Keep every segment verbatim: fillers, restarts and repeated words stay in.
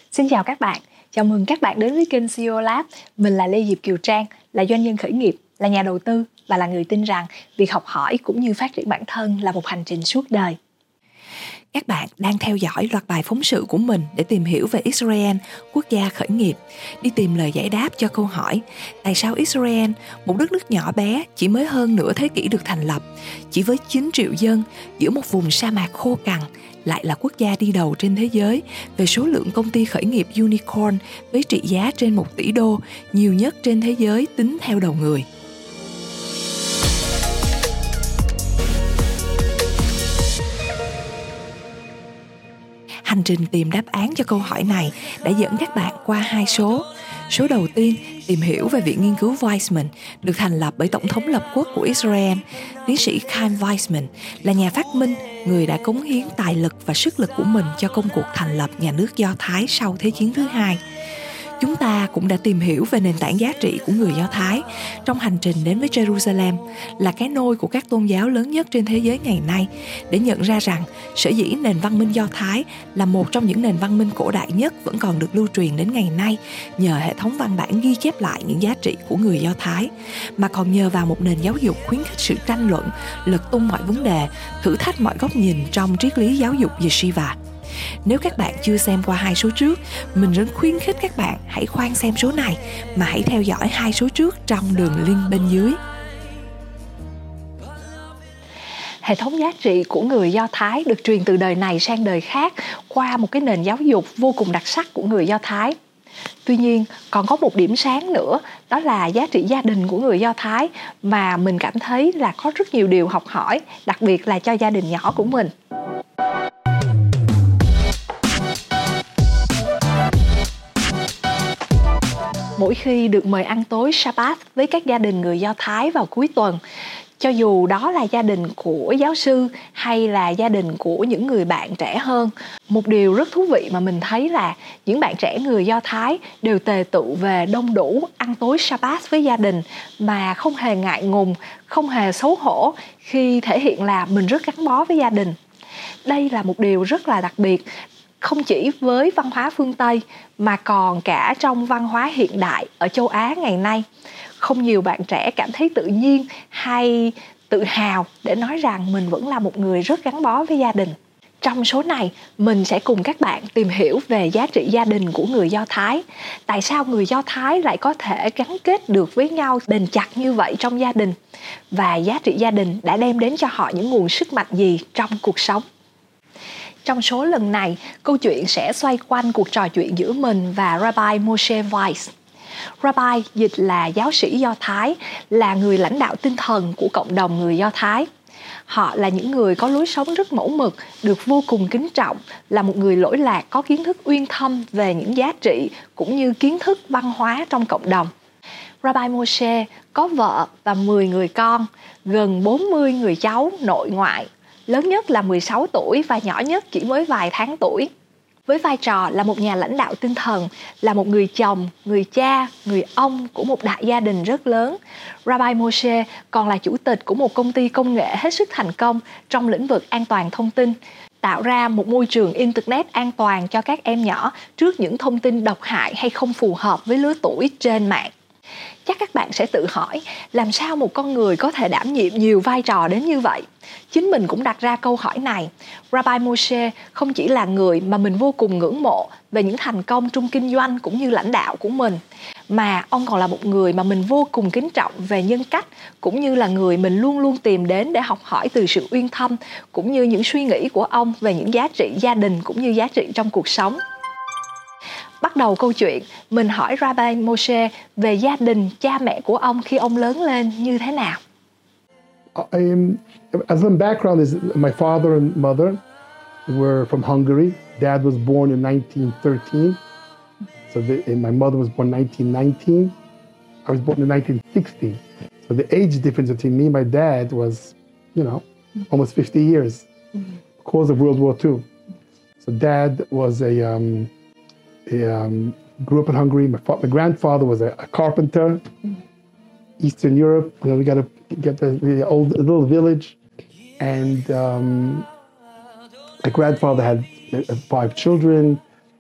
Xin chào các bạn, chào mừng các bạn đến với kênh xê e ô Lab. Mình là Lê Diệp Kiều Trang, là doanh nhân khởi nghiệp, là nhà đầu tư và là người tin rằng việc học hỏi cũng như phát triển bản thân là một hành trình suốt đời. Các bạn đang theo dõi loạt bài phóng sự của mình để tìm hiểu về Israel, quốc gia khởi nghiệp, đi tìm lời giải đáp cho câu hỏi tại sao Israel, một đất nước nhỏ bé chỉ mới hơn nửa thế kỷ được thành lập, chỉ với chín triệu dân giữa một vùng sa mạc khô cằn, lại là quốc gia đi đầu trên thế giới về số lượng công ty khởi nghiệp unicorn với trị giá trên một tỷ đô, nhiều nhất trên thế giới tính theo đầu người. Hành trình tìm đáp án cho câu hỏi này đã dẫn các bạn qua hai số. Số đầu tiên, tìm hiểu về Viện Nghiên cứu Weizmann, được thành lập bởi Tổng thống lập quốc của Israel. Tiến sĩ Chaim Weizmann là nhà phát minh, người đã cống hiến tài lực và sức lực của mình cho công cuộc thành lập nhà nước Do Thái sau Thế chiến thứ hai. Chúng ta cũng đã tìm hiểu về nền tảng giá trị của người Do Thái trong hành trình đến với Jerusalem, là cái nôi của các tôn giáo lớn nhất trên thế giới ngày nay, để nhận ra rằng sở dĩ nền văn minh Do Thái là một trong những nền văn minh cổ đại nhất vẫn còn được lưu truyền đến ngày nay nhờ hệ thống văn bản ghi chép lại những giá trị của người Do Thái, mà còn nhờ vào một nền giáo dục khuyến khích sự tranh luận, lật tung mọi vấn đề, thử thách mọi góc nhìn trong triết lý giáo dục Yeshiva. Nếu các bạn chưa xem qua hai số trước, mình rất khuyến khích các bạn hãy khoan xem số này mà hãy theo dõi hai số trước trong đường link bên dưới. Hệ thống giá trị của người Do Thái được truyền từ đời này sang đời khác qua một cái nền giáo dục vô cùng đặc sắc của người Do Thái. Tuy nhiên, còn có một điểm sáng nữa, đó là giá trị gia đình của người Do Thái mà mình cảm thấy là có rất nhiều điều học hỏi, đặc biệt là cho gia đình nhỏ của mình. Mỗi khi được mời ăn tối Shabbat với các gia đình người Do Thái vào cuối tuần, cho dù đó là gia đình của giáo sư hay là gia đình của những người bạn trẻ hơn, một điều rất thú vị mà mình thấy là những bạn trẻ người Do Thái đều tề tựu về đông đủ ăn tối Shabbat với gia đình mà không hề ngại ngùng, không hề xấu hổ khi thể hiện là mình rất gắn bó với gia đình. Đây là một điều rất là đặc biệt, không chỉ với văn hóa phương Tây mà còn cả trong văn hóa hiện đại ở châu Á ngày nay. Không nhiều bạn trẻ cảm thấy tự nhiên hay tự hào để nói rằng mình vẫn là một người rất gắn bó với gia đình. Trong số này, mình sẽ cùng các bạn tìm hiểu về giá trị gia đình của người Do Thái. Tại sao người Do Thái lại có thể gắn kết được với nhau bền chặt như vậy trong gia đình? Và giá trị gia đình đã đem đến cho họ những nguồn sức mạnh gì trong cuộc sống? Trong số lần này, câu chuyện sẽ xoay quanh cuộc trò chuyện giữa mình và Rabbi Moshe Weiss. Rabbi dịch là giáo sĩ Do Thái, là người lãnh đạo tinh thần của cộng đồng người Do Thái. Họ là những người có lối sống rất mẫu mực, được vô cùng kính trọng, là một người lỗi lạc có kiến thức uyên thâm về những giá trị cũng như kiến thức văn hóa trong cộng đồng. Rabbi Moshe có vợ và mười người con, gần bốn mươi người cháu nội ngoại. Lớn nhất là mười sáu tuổi và nhỏ nhất chỉ mới vài tháng tuổi. Với vai trò là một nhà lãnh đạo tinh thần, là một người chồng, người cha, người ông của một đại gia đình rất lớn, Rabbi Moshe còn là chủ tịch của một công ty công nghệ hết sức thành công trong lĩnh vực an toàn thông tin, tạo ra một môi trường Internet an toàn cho các em nhỏ trước những thông tin độc hại hay không phù hợp với lứa tuổi trên mạng. Chắc các bạn sẽ tự hỏi, làm sao một con người có thể đảm nhiệm nhiều vai trò đến như vậy? Chính mình cũng đặt ra câu hỏi này. Rabbi Moshe không chỉ là người mà mình vô cùng ngưỡng mộ về những thành công trong kinh doanh cũng như lãnh đạo của mình, mà ông còn là một người mà mình vô cùng kính trọng về nhân cách, cũng như là người mình luôn luôn tìm đến để học hỏi từ sự uyên thâm, cũng như những suy nghĩ của ông về những giá trị gia đình cũng như giá trị trong cuộc sống. Bắt đầu câu chuyện, mình hỏi Rabbi Moshe về gia đình, cha mẹ của ông khi ông lớn lên như thế nào. Um, as a background, is my father and mother were from Hungary. Dad was born in nineteen thirteen, so the, and my mother was born nineteen nineteen. I was born in nineteen sixty. So the age difference between me and my dad was, you know, almost fifty years because of World War Two. So Dad was a um, He um, grew up in Hungary. My, fa- my grandfather was a, a carpenter, Eastern Europe. You know, we got to get the, the old the little village, and um, my grandfather had uh, five children,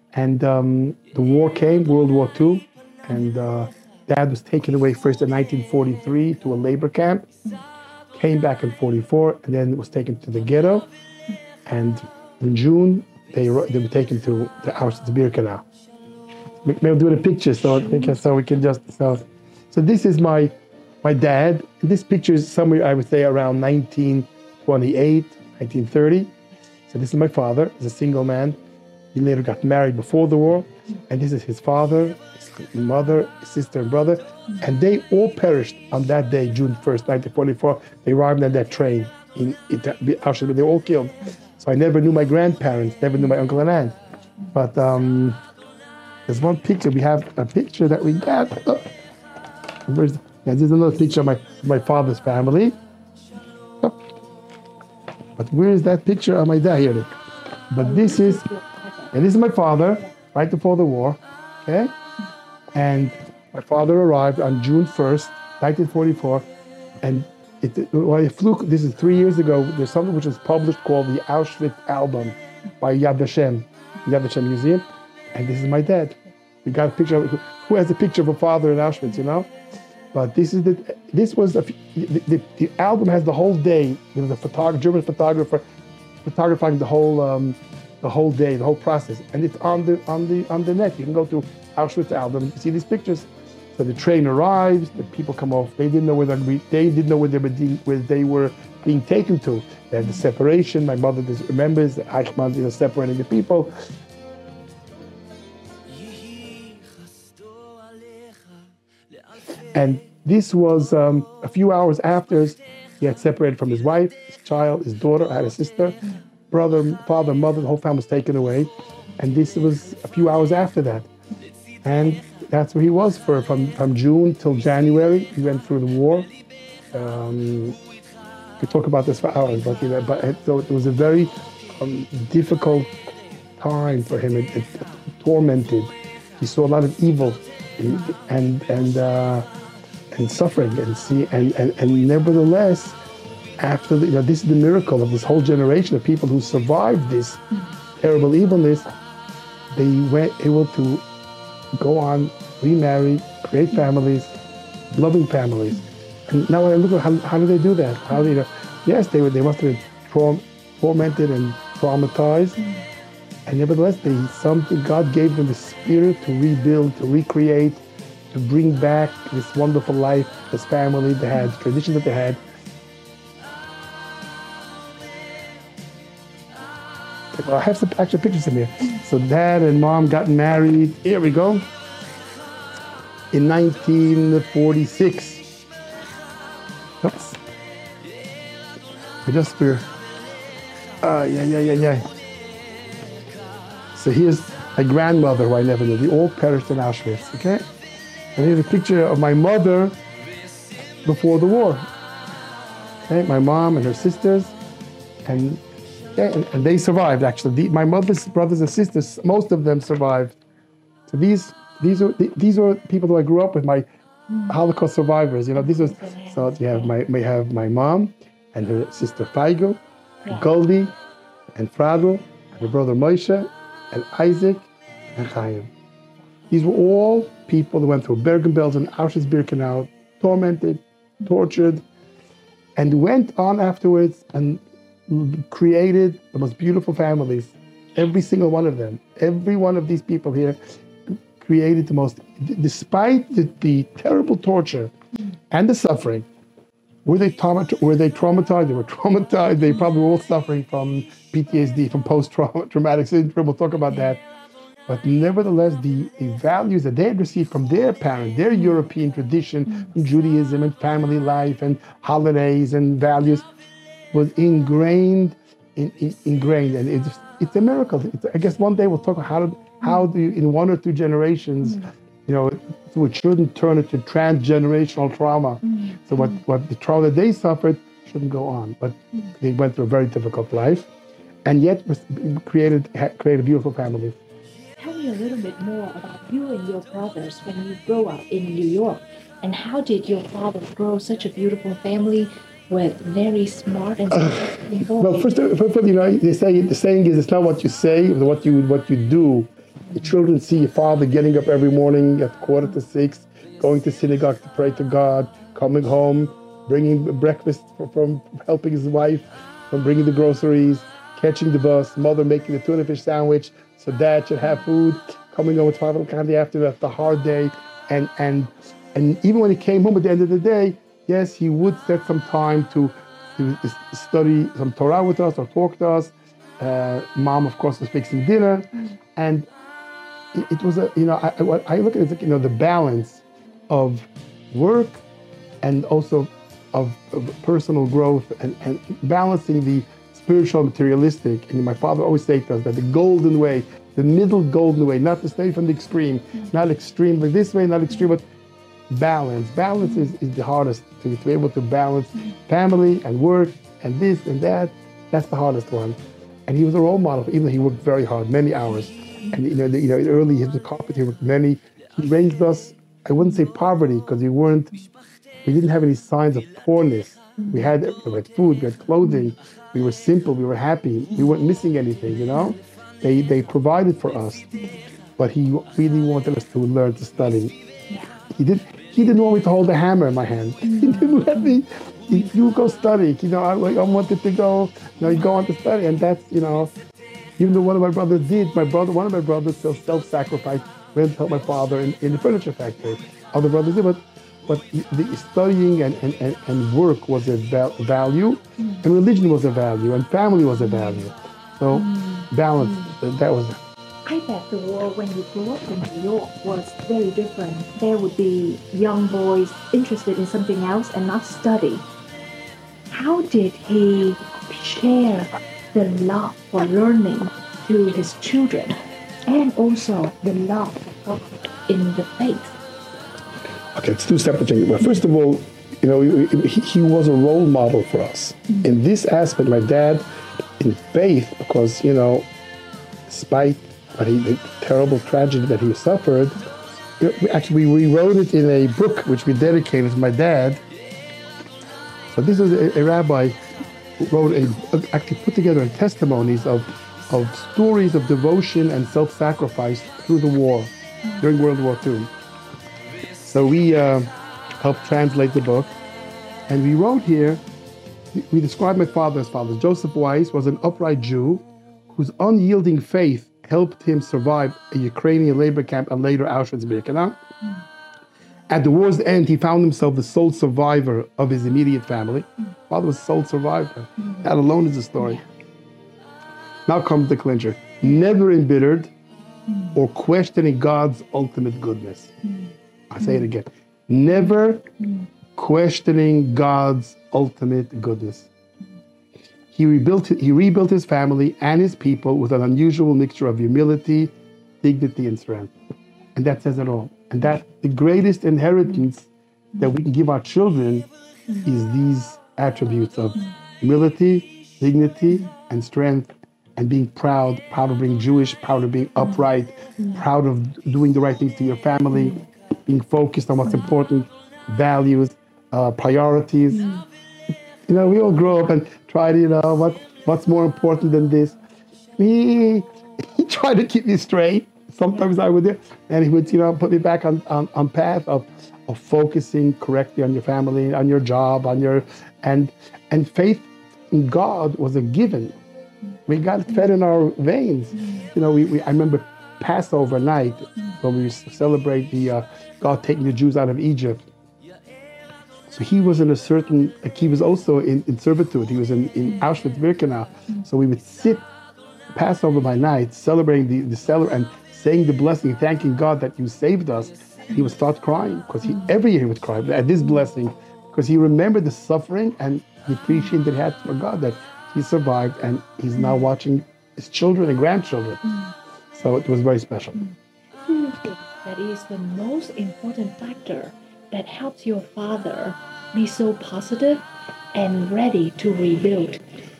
And um, the war came, World War Two, and uh, Dad was taken away first in nineteen forty-three to a labor camp, came back in forty-four, and then was taken to the ghetto. And in June, they, they were taken to the Auschwitz-Birkenau. Maybe I'll do the picture so, so we can just, so, so this is my, my dad. This picture is somewhere, I would say, around nineteen twenty-eight, nineteen thirty. So this is my father, he's a single man. He later got married before the war. And this is his father, his mother, his sister and brother. And they all perished on that day, June first, nineteen forty-four. They arrived on that train in Auschwitz. They were all killed. So I never knew my grandparents, never knew my uncle and aunt. But um, there's one picture, we have a picture that we got. Oh, where's, yeah, this is another picture of my, my father's family. Oh. But where is that picture of my dad here? But this is, and this is my father, right before the war, okay? And my father arrived on June first, nineteen forty-four, and it, well, it flew, this is three years ago, there's something which was published called the Auschwitz Album by Yad Vashem, Yad Vashem Museum, and this is my dad. We got a picture of, who has a picture of a father in Auschwitz, you know? But this is the, this was, a, the, the, the album has the whole day, there was a photographer, German photographer, photographing the whole, um, the whole day, the whole process, and it's on the on the on the net. You can go to Auschwitz album, you see these pictures. So the train arrives, the people come off. They didn't know where they they didn't know where they were being, where they were being taken to. They had the separation. My mother just remembers the Eichmann, you know, separating the people. And this was um, a few hours after he had separated from his wife, his child, his daughter. I had a sister. Brother, father, mother, the whole family was taken away. And this was a few hours after that. And that's where he was for from, from June till January. He went through the war. Um, we talk about this for hours, but, you know, but it, so it was a very um, difficult time for him. It, it, it tormented. He saw a lot of evil and and uh, and suffering, and see and, and, and nevertheless, after the, you know, this is the miracle of this whole generation of people who survived this terrible evilness. They were able to go on, remarry, create families, loving families. And now when I look at how, how do they do that? How do you know? Yes, they were. They must have been tra- tormented and traumatized, and nevertheless, they something God gave them the spirit to rebuild, to recreate, to bring back this wonderful life, this family they had, tradition that they had. Well, I have some actual pictures in here. So dad and mom got married. Here we go. In nineteen forty-six. Oops. We just we're. Uh, yeah, yeah, yeah, yeah. So here's my grandmother, who I never knew. They all perished in Auschwitz. Okay. And here's a picture of my mother before the war. Okay, my mom and her sisters, and. Yeah, and, and they survived, actually. The, my mother's brothers and sisters, most of them survived. So these these are these are people who I grew up with, my Holocaust survivors. You know, this was so you have my we have my mom and her sister Feigl, yeah. Goldie, and Fradl, and her brother Moshe, and Isaac, and Chaim. These were all people who went through Bergen-Belsen, Auschwitz-Birkenau, tormented, tortured, and went on afterwards and created the most beautiful families. Every single one of them, every one of these people here created the most, despite the, the terrible torture and the suffering. Were they, traumat- were they traumatized? They were traumatized. They probably were all suffering from P T S D, from post-traumatic syndrome. We'll talk about that. But nevertheless, the, the values that they had received from their parents, their European tradition, from Judaism and family life and holidays and values, was ingrained, in, in, ingrained, and it's it's a miracle. It's, I guess one day we'll talk about how how do you, in one or two generations, mm. you know, so it shouldn't turn into transgenerational trauma. Mm. So what, what the trauma that they suffered shouldn't go on, but mm. they went through a very difficult life, and yet created created beautiful families. Tell me a little bit more about you and your brothers when you grow up in New York, and how did your father grow such a beautiful family with very smart and successful people? Well, first, first, you know, they say the saying is it's not what you say, but what you what you do The children see your father getting up every morning at quarter to six, going to synagogue to pray to God, coming home, bringing breakfast from helping his wife, from bringing the groceries, catching the bus, mother making the tuna fish sandwich so dad should have food, coming home at five o'clock in the afternoon after a hard day. And, and, and even when he came home at the end of the day, yes, he would set some time to, to study some Torah with us or talk to us. Uh, Mom, of course, was fixing dinner. And it, it was a, you know, I, I look at it as, you know, the balance of work and also of, of personal growth and, and balancing the spiritual materialistic. And my father always said to us that the golden way, the middle golden way, not to stay from the extreme, mm-hmm. not extreme like this way, not extreme, but balance. Balance is, is the hardest, to, to be able to balance mm-hmm. family and work and this and that. That's the hardest one. And he was a role model, even though he worked very hard, many hours. And you know, the, you know, early he was a carpenter, he worked many. He raised us, I wouldn't say poverty, because we weren't, we didn't have any signs of poorness. We had, we had food, we had clothing, we were simple, we were happy, we weren't missing anything, you know? They they provided for us, but he really wanted us to learn to study. Yeah. He did. He didn't want me to hold a hammer in my hand. He didn't let me. He, you go study. You know, I, I wanted to go. You know, you go on to study, and that's you know. Even though one of my brothers did, my brother, one of my brothers still self-sacrificed, went to help my father in, in the furniture factory. Other brothers did, but but the studying and, and, and, and work was a val- value, and religion was a value, and family was a value. So balance, that was it. I bet the world when you grew up in New York was very different. There would be young boys interested in something else and not study. How did he share the love for learning to his children and also the love for God in the faith? Okay, it's two separate things. Well, first of all, you know, he, he was a role model for us. Mm-hmm. In this aspect, my dad, in faith, because, you know, despite what he, the terrible tragedy that he suffered, actually we rewrote it in a book which we dedicated to my dad. So this was a, a rabbi who wrote a, actually put together testimonies of, of stories of devotion and self-sacrifice through the war, during World War Two. So we uh, helped translate the book, and we wrote here, we described my father as follows. Joseph Weiss was an upright Jew whose unyielding faith helped him survive a Ukrainian labor camp and later Auschwitz-Birkenau. Mm. At the war's end, he found himself the sole survivor of his immediate family. Mm. Father was sole survivor. Mm. That alone is a story. Yeah. Now comes the clincher. Never embittered mm. or questioning God's ultimate goodness. Mm. I say it again. Never mm. questioning God's ultimate goodness. He rebuilt, he rebuilt his family and his people with an unusual mixture of humility, dignity, and strength. And that says it all. And that the greatest inheritance that we can give our children is these attributes of humility, dignity, and strength, and being proud, proud of being Jewish, proud of being upright, proud of doing the right things to your family, being focused on what's important, values, uh, priorities. Mm. You know, we all grow up and try to, you know, what what's more important than this? He, he tried to keep me straight. Sometimes I would do, and he would, you know, put me back on, on, on path of, of focusing correctly on your family, on your job, on your, and and faith in God was a given. We got it fed in our veins. You know, we, we I remember Passover night when we celebrate the uh, God taking the Jews out of Egypt. So he was in a certain, like he was also in, in servitude. He was in, in Auschwitz-Birkenau. So we would sit Passover by night, celebrating the, the cellar and saying the blessing, thanking God that you saved us. He would start crying because he every year he would cry at this blessing because he remembered the suffering and the appreciation that he had for God, that he survived and he's now watching his children and grandchildren. So it was very special. That is the most important factor that helps your father be so positive and ready to rebuild.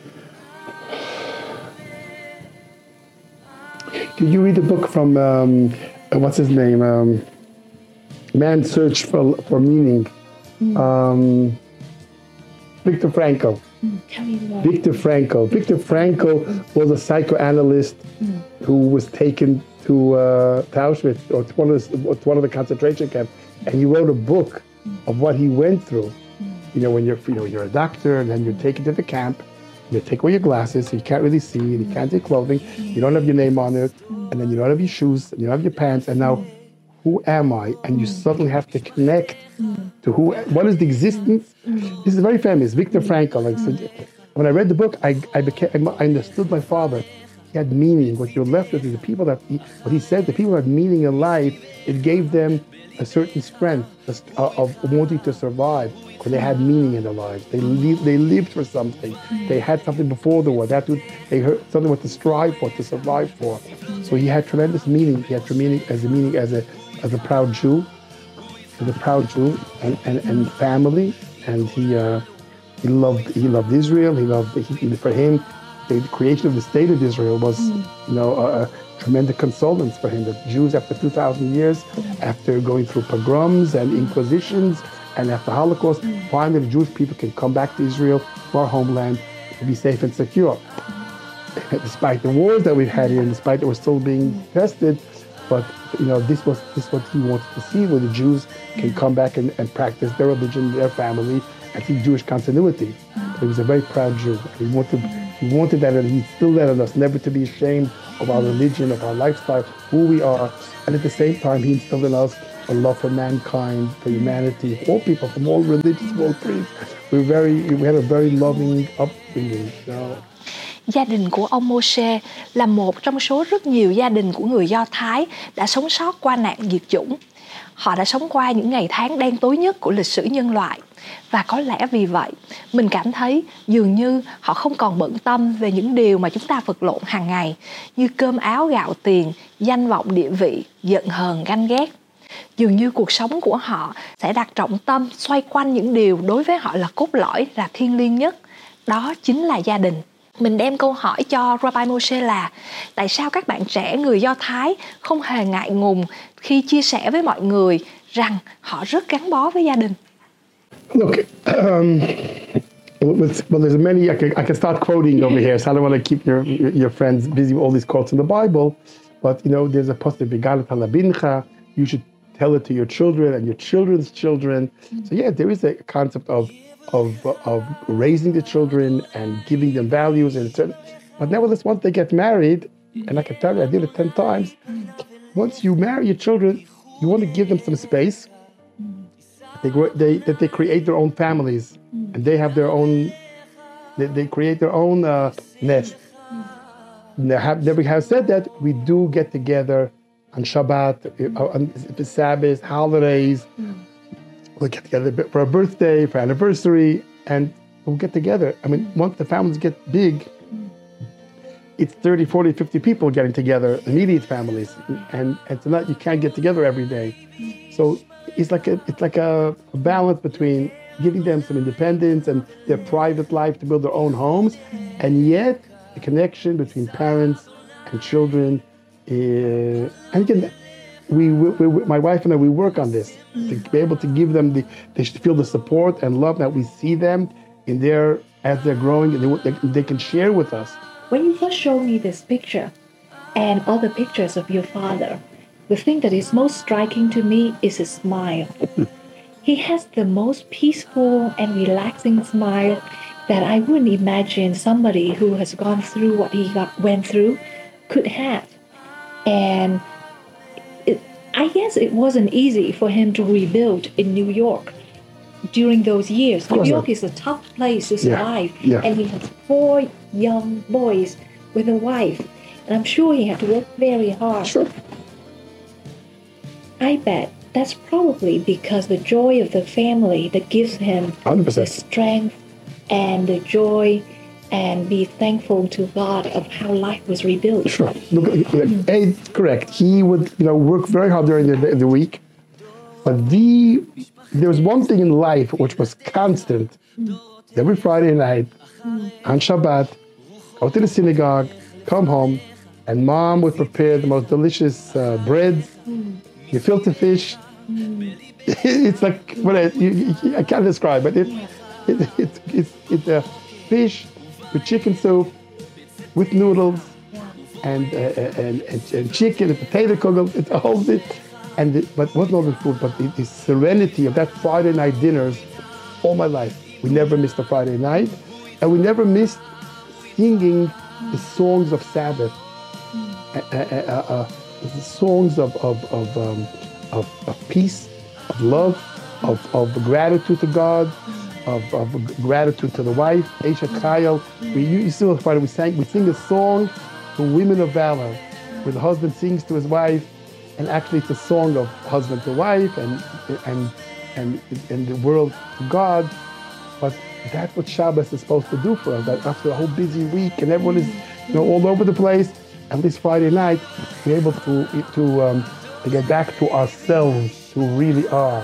Did you read the book from, um, what's his name? Um, Man's Search for, for Meaning. Mm. Um, Viktor Frankl. Mm, tell me more. Viktor Frankl. Viktor Frankl was a psychoanalyst mm. who was taken to to, uh, to Auschwitz or to one, of the, or to one of the concentration camps, and he wrote a book of what he went through. You know, when you're, you know, you're a doctor, and then you're taken to the camp, you take away your glasses, so you can't really see, and you can't take clothing, you don't have your name on it, and then you don't have your shoes, and you don't have your pants, and now, who am I? And you suddenly have to connect to who, what is the existence? This is very famous, Viktor Frankl. Like, so when I read the book, I, I, became, I understood my father. He had meaning. What you're left with is the people that, he, what he said, the people that had meaning in life, it gave them a certain strength of wanting to survive, because they had meaning in their lives. They lived, they lived for something. They had something before the war. They, had to, they heard something what to strive for, to survive for. So he had tremendous meaning. He had meaning as a meaning as a as a proud Jew, as a proud Jew, and, and, and family. And he uh, he loved he loved Israel. He loved he, for him, the creation of the state of Israel was, you know, a, a tremendous consolence for him. That Jews, after two thousand years, after going through pogroms and inquisitions, and after Holocaust, finally the Jewish people can come back to Israel, to our homeland, to be safe and secure. Despite the wars that we've had here, and despite that we're still being tested, but you know, this was this what he wanted to see, where the Jews can come back and, and practice their religion, their family, and see Jewish continuity. He was a very proud Jew. He wanted he wanted that, and he instilled that in us, never to be ashamed of our religion, of our lifestyle, who we are, and at the same time, he instilled in us a love for mankind, for humanity, all people, from all religions, from all creeds. We were very, we had a very loving upbringing. So. Gia đình của ông Moshe là một trong số rất nhiều gia đình của người Do Thái đã sống sót qua nạn diệt chủng. Họ đã sống qua những ngày tháng đen tối nhất của lịch sử nhân loại. Và có lẽ vì vậy, mình cảm thấy dường như họ không còn bận tâm về những điều mà chúng ta vật lộn hàng ngày, như cơm áo gạo tiền, danh vọng địa vị, giận hờn ganh ghét. Dường như cuộc sống của họ sẽ đặt trọng tâm xoay quanh những điều đối với họ là cốt lõi, là thiêng liêng nhất. Đó chính là gia đình. Mình đem câu hỏi cho Rabbi Moshe là tại sao các bạn trẻ người Do Thái không hề ngại ngùng khi chia sẻ với mọi người rằng họ rất gắn bó với gia đình? Look, um, well, there's many. I can, I can start quoting over here, so I don't want to keep your your friends busy with all these quotes in the Bible. But you know, there's a pasuk Begalat halabincha. You should tell it to your children and your children's children. So yeah, there is a concept of of of raising the children and giving them values and certain. But nevertheless, once they get married, and I can tell you, I did it ten times. Once you marry your children, you want to give them some space. They grow, they that they create their own families, and they have their own. They, they create their own uh, nest. Now, have, never have said that, we do get together on Shabbat, on the Sabbath, holidays. We'll get together for a birthday, for anniversary, and we'll get together. I mean, once the families get big, it's thirty, forty, fifty people getting together, immediate families, and and so not you can't get together every day. So it's like a it's like a balance between giving them some independence and their private life to build their own homes, and yet the connection between parents and children. Uh, and again, we, we, we, my wife and I, we work on this to be able to give them the, they should feel the support and love that we see them in their as they're growing, and they, they, they can share with us. When you first showed me this picture and other pictures of your father, the thing that is most striking to me is his smile. He has the most peaceful and relaxing smile that I wouldn't imagine somebody who has gone through what he got, went through could have. And it, I guess it wasn't easy for him to rebuild in New York during those years. New York is a tough place to survive. Yeah. Yeah. And he has four young boys with a wife. And I'm sure he had to work very hard. Sure. I bet that's probably because the joy of the family that gives him one hundred percent. the strength and the joy and be thankful to God of how life was rebuilt. Sure. Look, mm. A, correct. He would, you know, work very hard during the, the week. But the there was one thing in life which was constant. Mm. Every Friday night, mm. on Shabbat, go to the synagogue, come home, and Mom would prepare the most delicious uh, breads, mm. you filter fish. Mm. It's like, what I, you, you, I can't describe it. It, yeah. it, it, it, it's it's a fish with chicken soup, with noodles, yeah. and uh, and, and and chicken and potato kugel. It's all this, and the, but wasn't all the food, but the, the serenity of that Friday night dinners. All my life, we never missed a Friday night, and we never missed singing the songs of Sabbath, uh, uh, uh, uh, the songs of of of, um, of of peace, of love, of of gratitude to God. Of, of gratitude to the wife, Aisha Kyle. We you see on Friday we sang we sing a song to women of valor, where the husband sings to his wife, and actually it's a song of husband to wife and and and and the world to God. But that's what Shabbos is supposed to do for us. That after a whole busy week and everyone is you know all over the place, at least Friday night we're able to to um, to get back to ourselves, who we really are.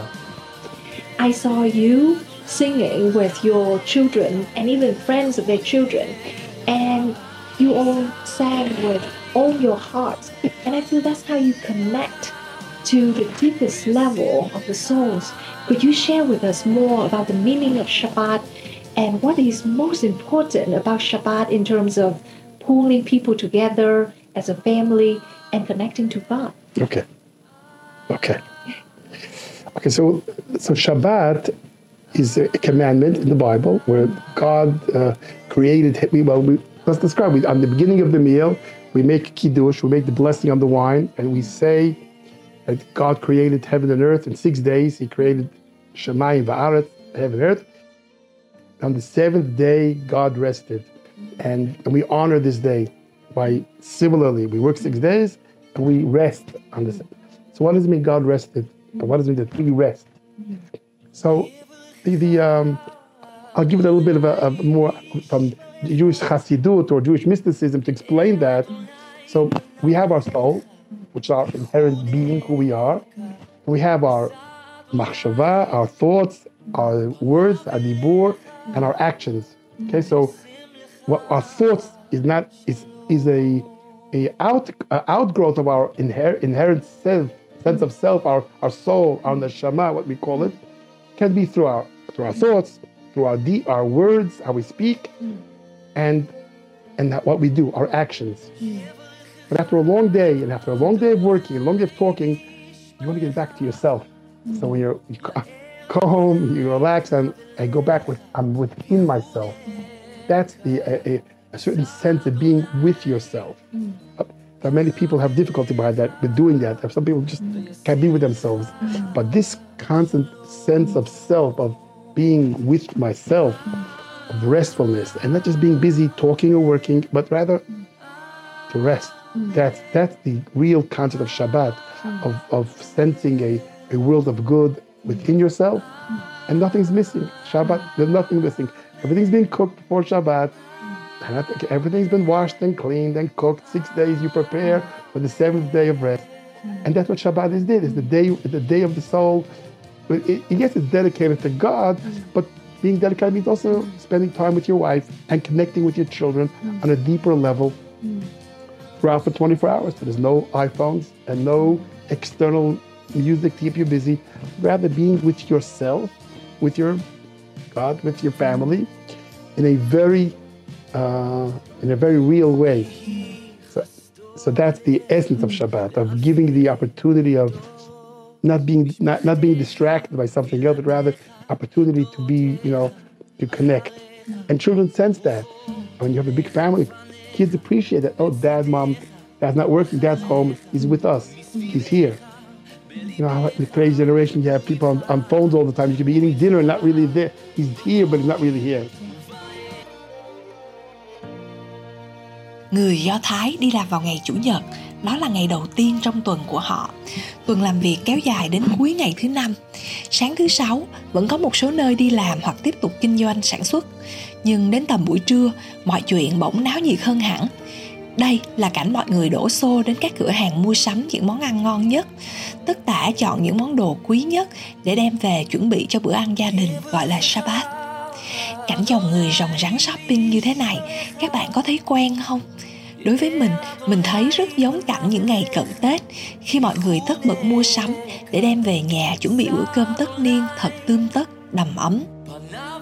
I saw you singing with your children and even friends of their children, and you all sang with all your heart, and I feel that's how you connect to the deepest level of the songs. Could you share with us more about the meaning of Shabbat and what is most important about Shabbat in terms of pulling people together as a family and connecting to God? Okay. Okay. Okay, so so Shabbat is a commandment in the Bible where God uh, created, well, we, let's describe it. On the beginning of the meal, we make kiddush, we make the blessing on the wine, and we say that God created heaven and earth in six days. He created Shemayim va'aretz, heaven and earth. On the seventh day, God rested. And, and we honor this day by, similarly, we work six days and we rest on the seventh. So what does it mean God rested? And what does it mean that we rest? So the, the um, I'll give it a little bit of a, a more from Jewish Chassidut or Jewish mysticism to explain that. So we have our soul, which is our inherent being, who we are. We have our machshava, our thoughts, our words, our dibur, and our actions. Okay, so what our thoughts is not is is a a out a outgrowth of our inher, inherent self, sense of self, our our soul, our neshama, what we call it, can be through our through our thoughts, through our de- our words, how we speak, and and what we do, our actions. But after a long day, and after a long day of working, a long day of talking, you want to get back to yourself. Mm-hmm. So when you're, you go home, you relax, and I go back with, I'm within myself. Mm-hmm. That's the a, a, a certain sense of being with yourself. Mm-hmm. Uh, many people have difficulty by that, with doing that. Some people just mm-hmm. can't be with themselves. Mm-hmm. But this constant sense of self, of being with myself, mm-hmm. of restfulness, and not just being busy talking or working, but rather mm-hmm. to rest. Mm. That's that's the real concept of Shabbat, mm. of, of sensing a, a world of good within yourself, mm. and nothing's missing. Shabbat, there's nothing missing. Everything's been cooked before Shabbat, mm. and I think everything's been washed and cleaned and cooked. Six days you prepare for the seventh day of rest, mm. and that's what Shabbat is. Did. It's the day, the day of the soul. It, it, yes, it's dedicated to God, mm. but being dedicated means also mm. spending time with your wife and connecting with your children mm. on a deeper level. Mm. Throughout for twenty-four hours. So there's no iPhones and no external music to keep you busy. Rather being with yourself, with your God, with your family, in a very, uh, in a very real way. So, so that's the essence of Shabbat, of giving the opportunity of not being not, not being distracted by something else, but rather opportunity to be, you know, to connect. And children sense that. When you have a big family, kids appreciate that. Oh, dad, mom, dad's not working, dad's home, he's with us, he's here. You know, how in today's generation, you have people on, on phones all the time. You could be eating dinner and not really there. He's here, but he's not really here. Người Do Thái đi làm vào ngày Chủ nhật, đó là ngày đầu tiên trong tuần của họ. Tuần làm việc kéo dài đến cuối ngày thứ năm. Sáng thứ sáu, vẫn có một số nơi đi làm hoặc tiếp tục kinh doanh sản xuất. Nhưng đến tầm buổi trưa, mọi chuyện bỗng náo nhiệt hơn hẳn. Đây là cảnh mọi người đổ xô đến các cửa hàng mua sắm những món ăn ngon nhất. Tất tả chọn những món đồ quý nhất để đem về chuẩn bị cho bữa ăn gia đình gọi là Shabbat. Cảnh dòng người ròng rắn shopping như thế này, các bạn có thấy quen không? Đối với mình, mình thấy rất giống cảnh những ngày cận Tết, khi mọi người tất bật mua sắm để đem về nhà chuẩn bị bữa cơm tất niên thật tươm tất, đầm ấm.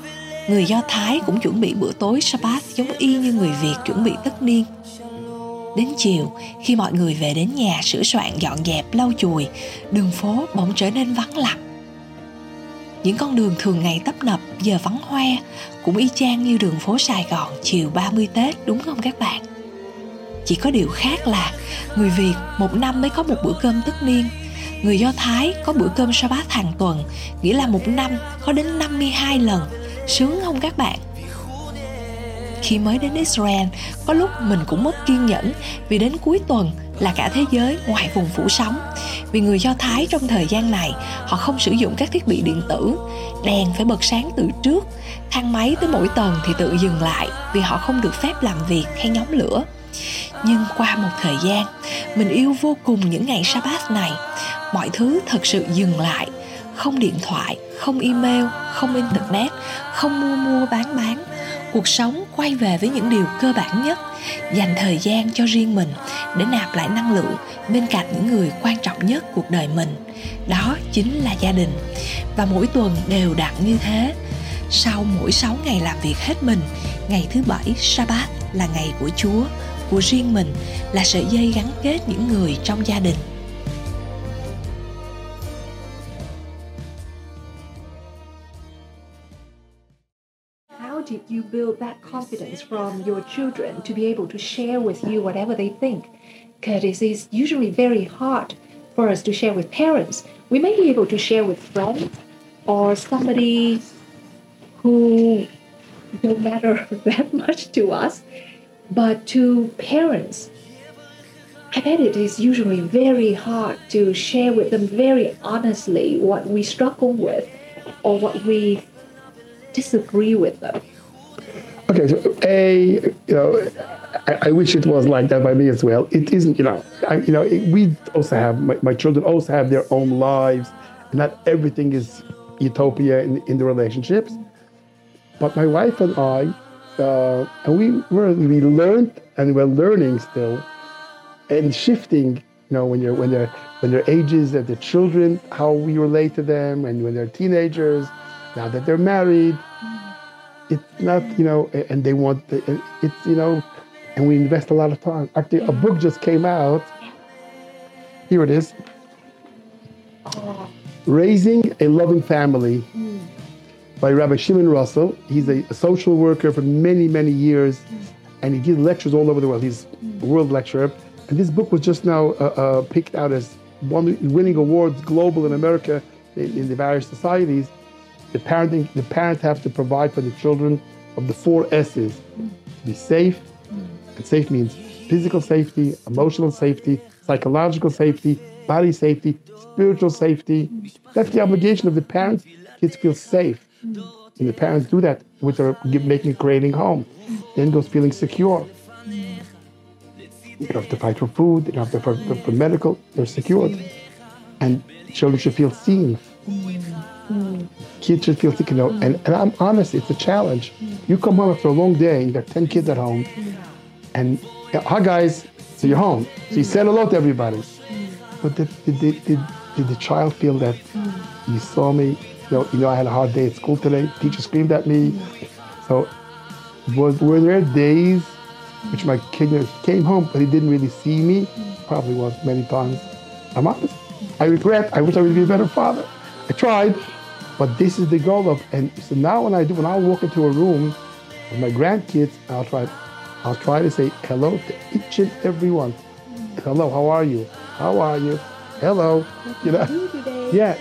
Người Do Thái cũng chuẩn bị bữa tối Shabbat giống y như người Việt chuẩn bị tất niên. Đến chiều, khi mọi người về đến nhà sửa soạn dọn dẹp lau chùi, đường phố bỗng trở nên vắng lặng. Những con đường thường ngày tấp nập giờ vắng hoe, cũng y chang như đường phố Sài Gòn chiều ba mươi Tết, đúng không các bạn? Chỉ có điều khác là người Việt một năm mới có một bữa cơm tất niên, người Do Thái có bữa cơm Sa-bát hàng tuần, nghĩa là một năm có đến năm mươi hai lần. Sướng không các bạn? Khi mới đến Israel, có lúc mình cũng mất kiên nhẫn vì đến cuối tuần là cả thế giới ngoài vùng phủ sóng. Vì người Do Thái trong thời gian này, họ không sử dụng các thiết bị điện tử, đèn phải bật sáng từ trước, thang máy tới mỗi tầng thì tự dừng lại vì họ không được phép làm việc hay nhóm lửa. Nhưng qua một thời gian, mình yêu vô cùng những ngày Sa-bát này. Mọi thứ thật sự dừng lại, không điện thoại, không email, không internet, không mua mua bán bán. Cuộc sống quay về với những điều cơ bản nhất, dành thời gian cho riêng mình để nạp lại năng lượng bên cạnh những người quan trọng nhất cuộc đời mình. Đó chính là gia đình. Và mỗi tuần đều đặn như thế. Sau mỗi sáu ngày làm việc hết mình, ngày thứ bảy Sa-bát là ngày của Chúa, của riêng mình, là sợi dây gắn kết những người trong gia đình. How did you build that confidence from your children to be able to share with you whatever they think? Because it is usually very hard for us to share with parents. We may be able to share with friends or somebody who don't matter that much to us, but to parents, I bet it is usually very hard to share with them very honestly what we struggle with or what we disagree with them. Okay, so A, you know, I, I wish it was like that by me as well. It isn't, you know, I, you know, it, we also have, my, my children also have their own lives, and not everything is utopia in, in the relationships. But my wife and I, uh, and we were, we learned, and we're learning still, and shifting, you know, when you're, when they're, when they're ages of the children, how we relate to them, and when they're teenagers, now that they're married, it's not, you know, and they want, the, it's, you know, and we invest a lot of time. Actually, a book just came out. Here it is. Oh. Raising a Loving Family Mm. by Rabbi Shimon Russell. He's a, a social worker for many, many years, mm. and he gives lectures all over the world. He's mm. a world lecturer. And this book was just now uh, uh, picked out as one winning awards global in America in, in the various societies. The parenting, the parents have to provide for the children of the four S's. Mm. To be safe, mm. and safe means physical safety, emotional safety, psychological safety, body safety, spiritual safety. Mm. That's the obligation of the parents. Kids feel safe. Mm. And the parents do that with their making, creating home. Mm. Then goes feeling secure. Mm. You don't have to fight for food, you don't have to fight for, for medical, they're secured. Mm. And children should feel seen. Mm. Mm. Kids should feel sick, you know, mm. and, and I'm honest, it's a challenge. Mm. You come home after a long day, you got ten kids at home, mm. and hi guys, so you're home. So you said hello to everybody. Mm. But did, did, did, did, did the child feel that mm. you saw me, you know, you know, I had a hard day at school today, teacher screamed at me. Mm. So was, were there days which my kid came home, but he didn't really see me? Mm. Probably was many times. I'm honest. I regret, I wish I would be a better father. I tried. But this is the goal of, and so now when I do, when I walk into a room with my grandkids, I'll try, I'll try to say hello to each and every one. Mm. Hello, how are you? How are you? Hello, what you know. Do today? Yeah,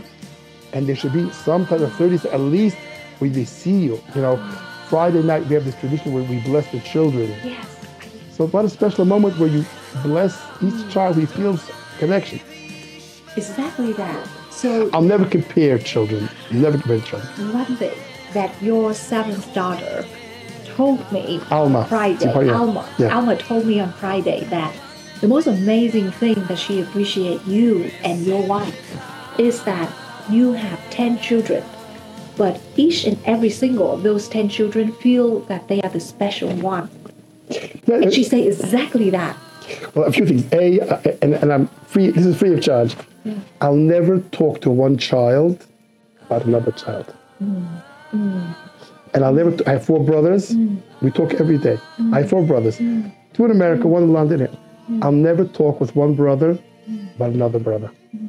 and there should be some type of thirty, at least when they see you. You know, mm. Friday night we have this tradition where we bless the children. Yes. So what a special moment where you bless each mm. child who feels connection. Exactly that. So I'll never compare children. Never compare children. One thing that your seventh daughter told me Alma. on Friday, Yeah. Alma, Yeah. Alma told me on Friday that the most amazing thing that she appreciates you and your wife is that you have ten children, but each and every single of those ten children feel that they are the special one. And she said exactly that. Well, a few things. A, and, and I'm free, this is free of charge. Yeah. I'll never talk to one child about another child. Mm. Mm. And I'll never, I have four brothers. Mm. We talk every day. Mm. I have four brothers. Mm. two in America, one in London. I'll never talk with one brother about another brother.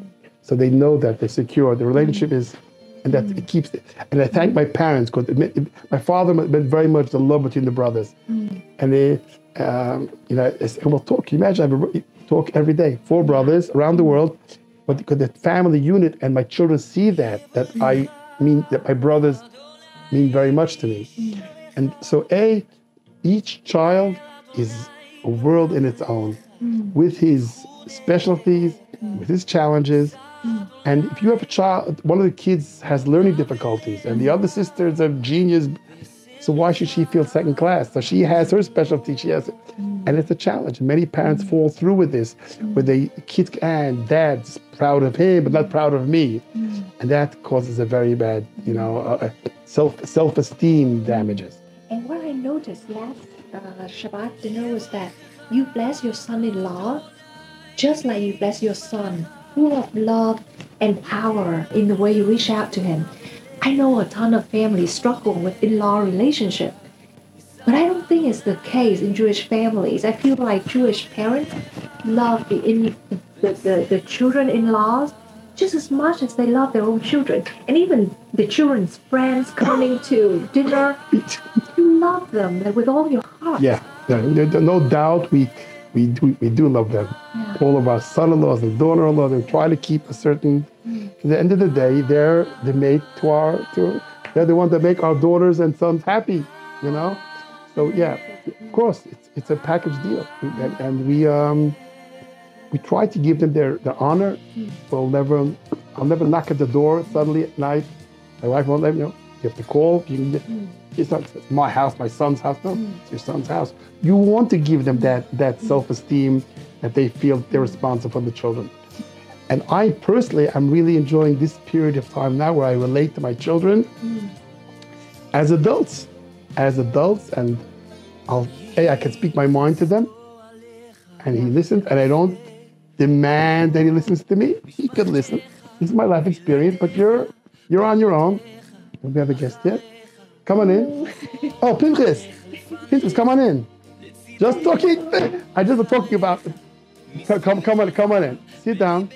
So they know that they're secure. The relationship is, and that it keeps it. And I thank my parents because my father meant very much the love between the brothers. And they, um, you know, we'll talk. Can you imagine? I have a talk every day. Four brothers around the world, but because the family unit and my children see that, that I mean, that my brothers mean very much to me. And so, A, each child is a world in its own, with his specialties, with his challenges. And if you have a child, one of the kids has learning difficulties, and the other sister is a genius, so why should she feel second class? So she has her specialty, she has it. And it's a challenge. Many parents fall through with this, where the kids, and dad's proud of him, but not proud of me. And that causes a very bad, you know, uh, self, self-esteem damages. And what I noticed last uh, Shabbat dinner was that you bless your son-in-law just like you bless your son, full of love and power in the way you reach out to him. I know a ton of families struggle with in-law relationship, but I don't think it's the case in Jewish families. I feel like Jewish parents love the in, the, the, the children-in-laws just as much as they love their own children. And even the children's friends coming to dinner, you love them with all your heart. Yeah, no, no doubt we we do, we do love them. Yeah. All of our son-in-laws and daughter-in-laws, they try to keep a certain, mm. at the end of the day, they're the mate to our, to, they're the ones that make our daughters and sons happy, you know? So yeah, of course, it's, it's a package deal. And, and we um, we try to give them their, their honor. Mm. We'll never, I'll never knock at the door suddenly at night. My wife won't let me know. You have to call. You can get, mm. It's not it's my house, my son's house. No, mm. it's your son's house. You want to give them that, that mm. self-esteem, that they feel they're responsible for the children. And I personally am really enjoying this period of time now where I relate to my children mm. as adults. As adults, and I'll, hey, I can speak my mind to them, and he listens, and I don't demand that he listens to me. He could listen. This is my life experience, but you're you're on your own. Do we have a guest yet? Come on in. Oh, Pinchas. Pinchas, come on in. Just talking. I just was talking about. Come, come on, come on in. Sit down.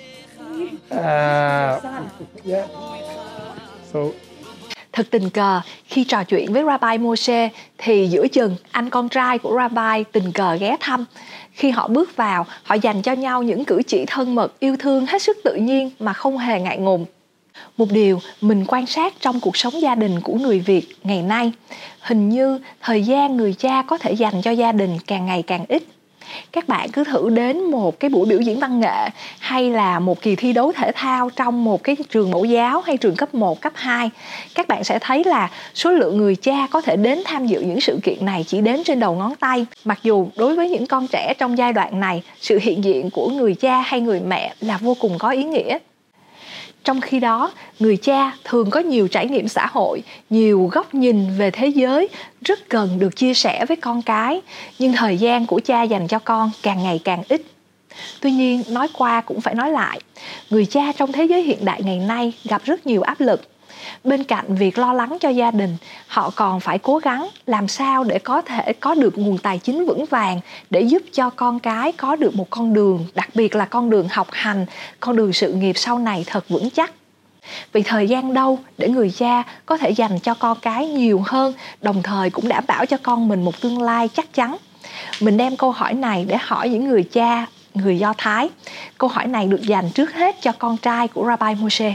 Uh, yeah. So. Thật tình cờ, khi trò chuyện với Rabbi Moshe thì giữa chừng anh con trai của Rabbi tình cờ ghé thăm. Khi họ bước vào, họ dành cho nhau những cử chỉ thân mật, yêu thương hết sức tự nhiên mà không hề ngại ngùng. Một điều mình quan sát trong cuộc sống gia đình của người Việt ngày nay, hình như thời gian người cha có thể dành cho gia đình càng ngày càng ít. Các bạn cứ thử đến một cái buổi biểu diễn văn nghệ hay là một kỳ thi đấu thể thao trong một cái trường mẫu giáo hay trường cấp một, cấp hai. Các bạn sẽ thấy là số lượng người cha có thể đến tham dự những sự kiện này chỉ đếm trên đầu ngón tay. Mặc dù đối với những con trẻ trong giai đoạn này, sự hiện diện của người cha hay người mẹ là vô cùng có ý nghĩa. Trong khi đó, người cha thường có nhiều trải nghiệm xã hội, nhiều góc nhìn về thế giới, rất cần được chia sẻ với con cái, nhưng thời gian của cha dành cho con càng ngày càng ít. Tuy nhiên, nói qua cũng phải nói lại, người cha trong thế giới hiện đại ngày nay gặp rất nhiều áp lực. Bên cạnh việc lo lắng cho gia đình, họ còn phải cố gắng làm sao để có thể có được nguồn tài chính vững vàng để giúp cho con cái có được một con đường, đặc biệt là con đường học hành, con đường sự nghiệp sau này thật vững chắc. Vì thời gian đâu để người cha có thể dành cho con cái nhiều hơn, đồng thời cũng đảm bảo cho con mình một tương lai chắc chắn. Mình đem câu hỏi này để hỏi những người cha, người Do Thái. Câu hỏi này được dành trước hết cho con trai của Rabbi Moshe.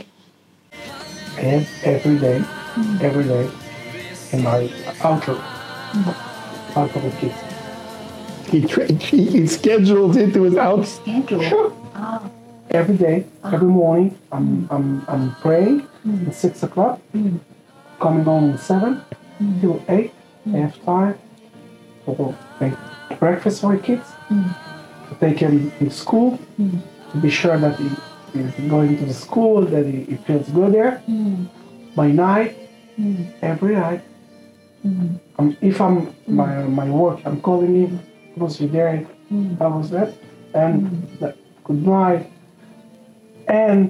And every day, mm. every day, in my uncle, mm. uncle of kids, he, tra- he he scheduled into his house. Schedule. Oh. Every day, oh. every morning, I'm I'm I'm praying mm. at six o'clock, mm. coming home at seven mm. till eight. Mm. I have time to make breakfast for the kids, mm. to take him to school, mm. to be sure that he. Going to the school, that he, he feels good there. Mm. By night, mm. every night. Mm. Um, if I'm mm. my my work, I'm calling him. Was you there? Mm. I was there. And mm. that, good night. And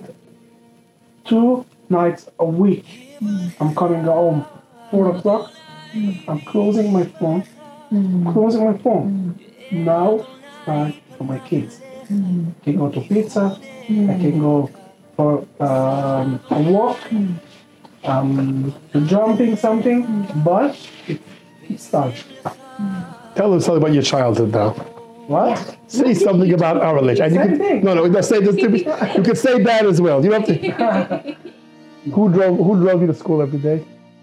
two nights a week, mm. I'm coming home. Four o'clock. Mm. I'm closing my phone. Mm. Closing my phone. Mm. now time for my kids. Mm. I can go to pizza. Mm. I can go for um, a walk. Mm. Um, to jumping something, but it, it starts. Tell us something about your childhood now. What? Yeah. Say something about our relationship. And you Same can- thing. No, no, no. Say this to me. You can say that as well. You don't have to. Who drove? Who drove you to school every day?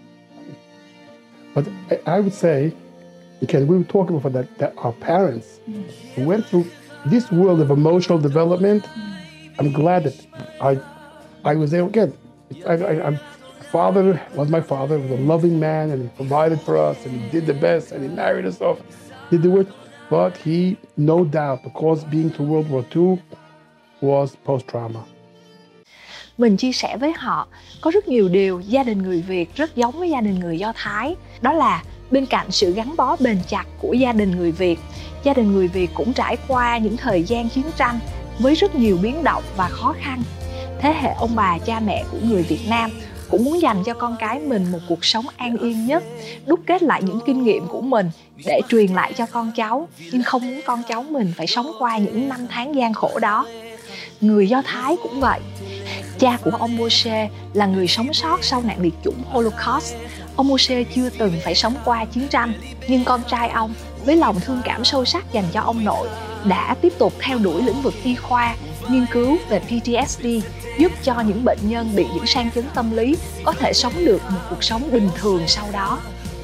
But I, I would say, because we were talking before that, that our parents who went through this world of emotional development. I'm glad that I, I was there again. I, I, I'm. Father was my father. He was a loving man, and he provided for us, and he did the best, and he married us off, did the work. But he, no doubt, because being through World War Two, was post-trauma. Mình chia sẻ với họ có rất nhiều điều gia đình người Việt rất giống với gia đình người Do Thái. Đó là bên cạnh sự gắn bó bền chặt của gia đình người Việt, gia đình người Việt cũng trải qua những thời gian chiến tranh với rất nhiều biến động và khó khăn. Thế hệ ông bà cha mẹ của người Việt Nam cũng muốn dành cho con cái mình một cuộc sống an yên nhất, đúc kết lại những kinh nghiệm của mình để truyền lại cho con cháu, nhưng không muốn con cháu mình phải sống qua những năm tháng gian khổ đó. Người Do Thái cũng vậy. Cha của ông Moshe là người sống sót sau nạn liệt chủng Holocaust. Ông Moshe chưa từng phải sống qua chiến tranh, nhưng con trai ông với lòng thương cảm sâu sắc dành cho ông nội đã tiếp tục theo đuổi lĩnh vực y khoa, nghiên cứu về pê tê ét đê, giúp cho những bệnh nhân bị những sang chấn tâm lý có thể sống được một cuộc sống bình thường sau đó.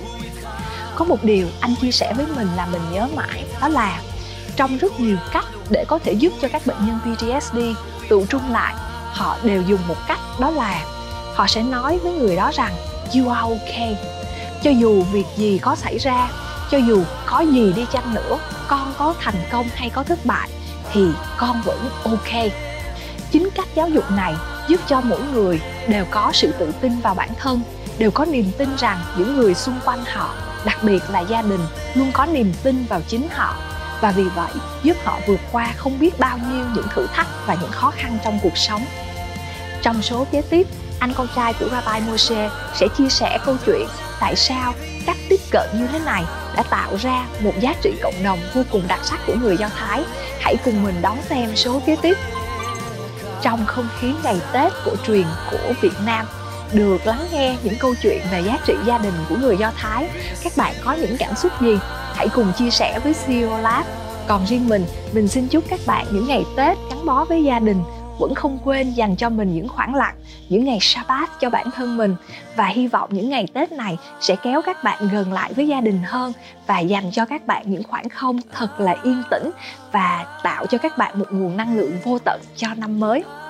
Có một điều anh chia sẻ với mình là mình nhớ mãi, đó là trong rất nhiều cách để có thể giúp cho các bệnh nhân pê tê ét đê tự trung lại, họ đều dùng một cách, đó là họ sẽ nói với người đó rằng you are okay. Cho dù việc gì có xảy ra, cho dù có gì đi chăng nữa, con có thành công hay có thất bại thì con vẫn ok. Chính cách giáo dục này giúp cho mỗi người đều có sự tự tin vào bản thân, đều có niềm tin rằng những người xung quanh họ, đặc biệt là gia đình, luôn có niềm tin vào chính họ. Và vì vậy giúp họ vượt qua không biết bao nhiêu những thử thách và những khó khăn trong cuộc sống. Trong số kế tiếp, anh con trai của Rabbi Moshe sẽ chia sẻ câu chuyện tại sao cách tiếp cận như thế này đã tạo ra một giá trị cộng đồng vô cùng đặc sắc của người Do Thái. Hãy cùng mình đón xem số kế tiếp. Trong không khí ngày Tết cổ truyền của Việt Nam, được lắng nghe những câu chuyện về giá trị gia đình của người Do Thái, các bạn có những cảm xúc gì? Hãy cùng chia sẻ với xê e ô Lab. Còn riêng mình, mình xin chúc các bạn những ngày Tết gắn bó với gia đình, vẫn không quên dành cho mình những khoảng lặng, những ngày Shabbat cho bản thân mình, và hy vọng những ngày Tết này sẽ kéo các bạn gần lại với gia đình hơn và dành cho các bạn những khoảng không thật là yên tĩnh và tạo cho các bạn một nguồn năng lượng vô tận cho năm mới.